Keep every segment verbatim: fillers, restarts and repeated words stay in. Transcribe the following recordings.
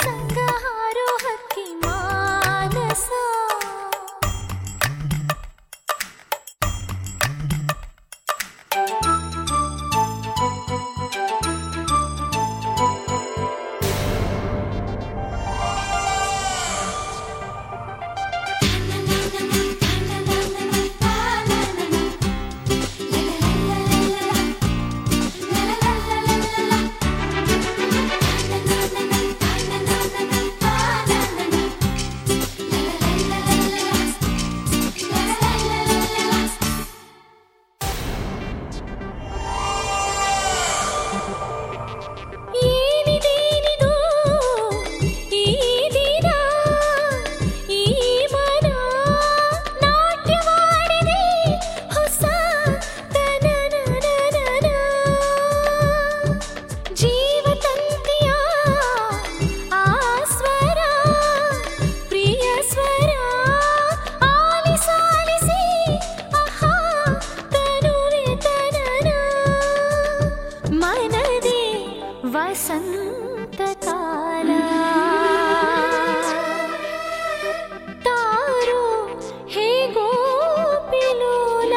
ಸಂಗ ಹಾರೋ ಹಕ್ಕಿ ಮಾನಸ ವಸಂತಕಾಲ ತಾರೋ ಹೇಗೋ ಪಿಲೋಲ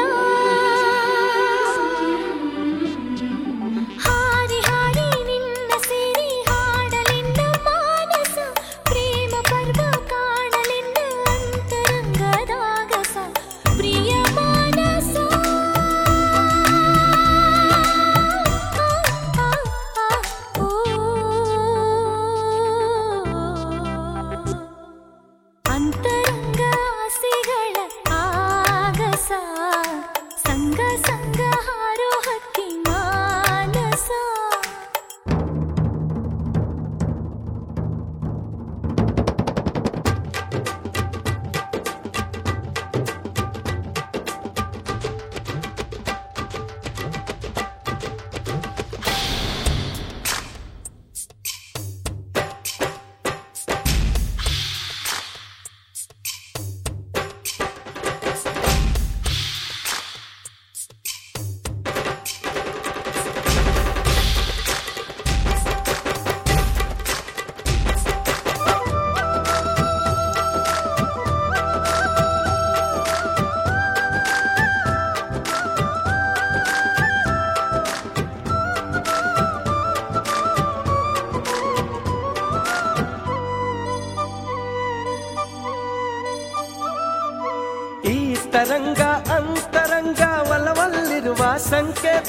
ಹಾರಿ ಹಾರಿ ನಿನ್ನ ಸೇರಿ ಹಾಡಲಿನ್ನ ಮಾನಸ ಪ್ರೇಮ ಪರ್ವ ಕಾಣಲಿನ್ನ ಅಂತರಂಗದಾಗಸ ಪ್ರಿಯ ಮಾನಸ ಅಂತರಂಗ ಆಸೆಗಳ ಆಗಸ ಸಂಗ ಸಂಗ ಹಾರೋ ಹಕ್ಕಿ ಮಾನಸ ಈ ತರಂಗ ಅಂತರಂಗ ಒಲವಲ್ಲಿರುವ ಸಂಕೇತ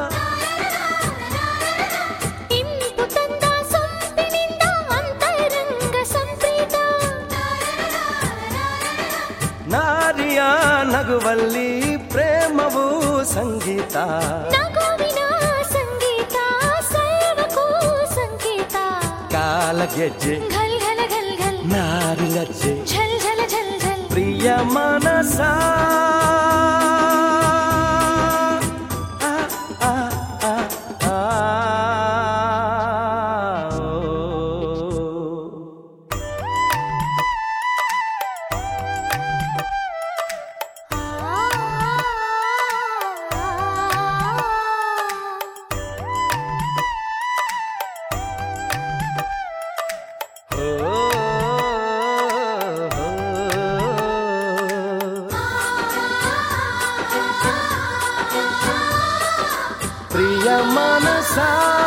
ಇಂಪು ತಂದ ಸೊಂಪಿನಿಂದ ಅಂತರಂಗ ಸಂಪ್ರೀತ ನಾರಿಯ ನಗುವಲ್ಲಿ ಪ್ರೇಮವು ಸಂಗೀತ ನಗುವಿನ ಸಂಗೀತ ಸರ್ವಕ್ಕೂ ಸಂಕೇತ ಕಾಲಗೆಜ್ಜೆ ಘಲ್ ಘಲ ಘಲ್ ಘಲ್ ನಾರಿ ಲಜ್ಜೆ ಝಲ್ ಝಲ ಝಲ್ ಝಲ್ ಪ್ರಿಯ ಮನಸ ಆ, ಆ, ಆ, ಆ, ಓ, ಓ, ಪ್ರಿಯ ಮನಸ